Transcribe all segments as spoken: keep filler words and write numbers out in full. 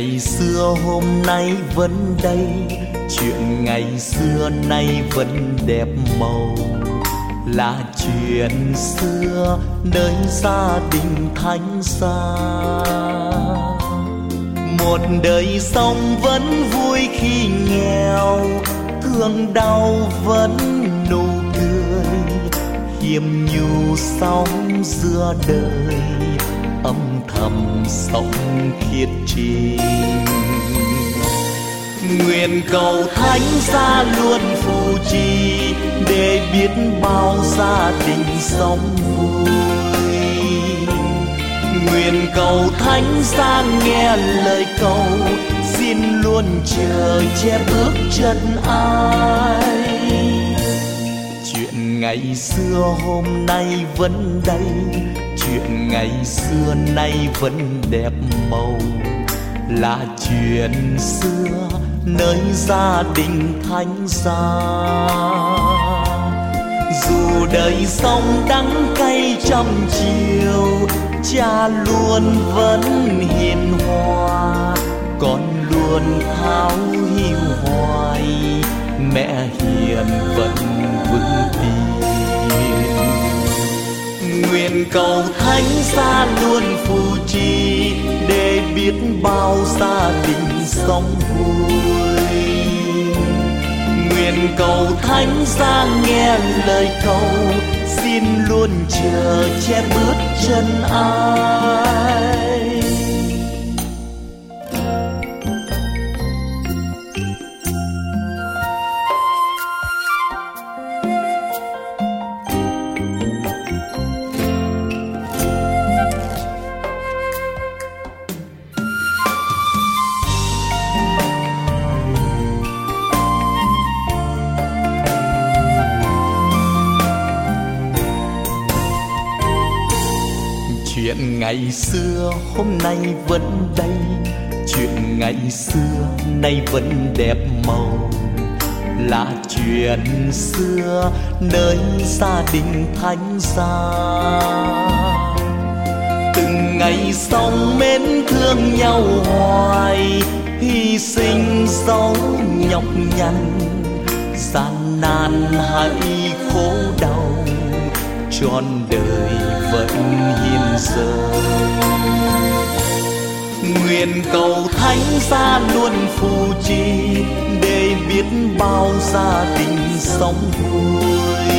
ngày xưa hôm nay vẫn đây, chuyện ngày xưa nay vẫn đẹp màu. Là chuyện xưa nơi gia đình thánh xa, một đời sống vẫn vui khi nghèo, thương đau vẫn nụ cười, khiêm nhu sống giữa đời, âm thầm sống khiết trì. Nguyện cầu thánh giá luôn phù trì, để biết bao gia đình sống vui. Nguyện cầu thánh giá nghe lời cầu, xin luôn chờ che bước chân ai. Chuyện ngày xưa hôm nay vẫn đây, chuyện ngày xưa nay vẫn đẹp màu. Là chuyện xưa nơi gia đình thánh giá, dù đời sống đắng cay trăm chiều, cha luôn vẫn hiền hòa, con luôn tháo hiu hoài, mẹ hiền vẫn vững tin. Nguyện cầu thánh giá luôn phù trì, để biết bao gia đình sống vui. Nguyện cầu thánh giá nghe lời cầu, xin luôn chờ che bước chân ai. Chuyện ngày xưa hôm nay vẫn đây, chuyện ngày xưa nay vẫn đẹp màu. Là chuyện xưa nơi gia đình thánh giá, từng ngày sống mến thương nhau hoài, hy sinh dấu nhọc nhằn, gian nan hay khổ đau, trọn đời vẫn hiền dâng. Nguyện cầu thánh giá luôn phù trì, để biết bao gia đình sống vui.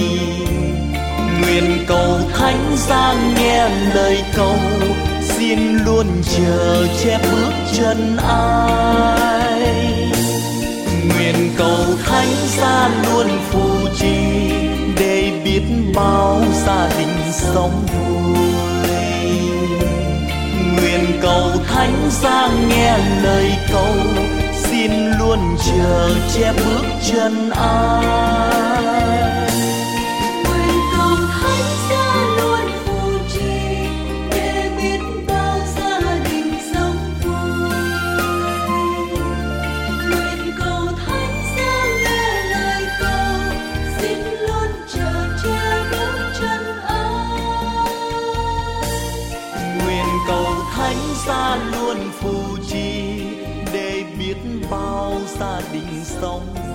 Nguyện cầu thánh giá nghe lời cầu, xin luôn chờ che bước chân ai. Nguyện cầu thánh giá luôn phù trì, để biết bao gia đình sống vui. Nguyện cầu thánh giá nghe lời cầu, xin luôn chờ che bước chân ai. Nguyện cầu thánh giá luôn phù trì, để biết bao gia đình sống vui. Nguyện cầu thánh giá nghe lời cầu, xin luôn chờ che bước chân ai. Nguyện cầu thánh giá luôn phù trì, để biết bao gia đình sống